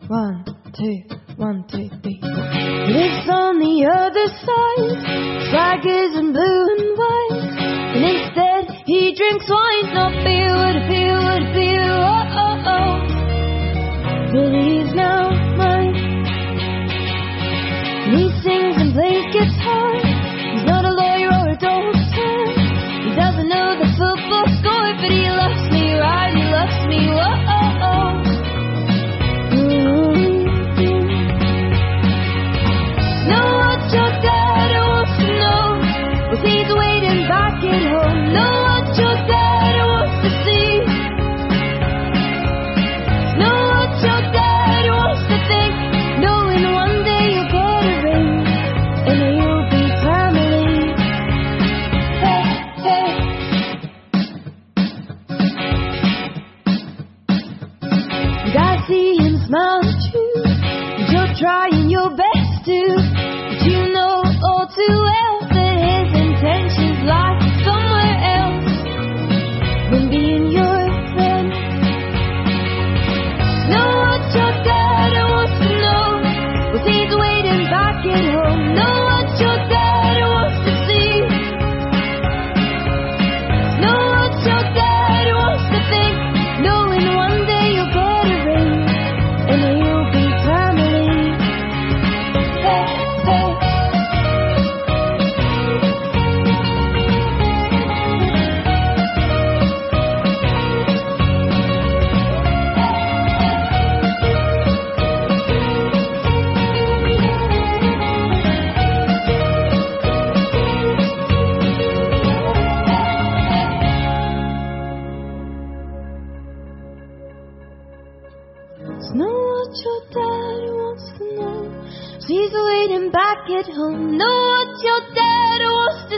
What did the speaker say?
1, 2, 1, 2, 3, 4. Lives on the other side, flag isn't blue and white, and instead he drinks wine, not beer, would appear, oh, oh, oh. But he's now mine, and he sings and plays guitar. He's not a lawyer or a doctor, he doesn't know the football score, but he loves me right, he loves me, oh, oh, oh. Your dad wants to know, well, he's waiting back at home. Know what your dad wants to see. Know what your dad wants to think. Knowing one day you'll get a ring, and you'll be family. Hey, hey. And I see him smile at you, and you're trying your best to. You know all too well that his intentions lie somewhere else than being your friend. Know what your dad wants to know, well, he's waiting back at home. Know what your dad wants to see. Know what your dad wants to think. Knowing one day you'll get a ring, and you'll be family. Hey, hey. Know what your dad wants to know, so he's waiting back at home. Know what your dad wants to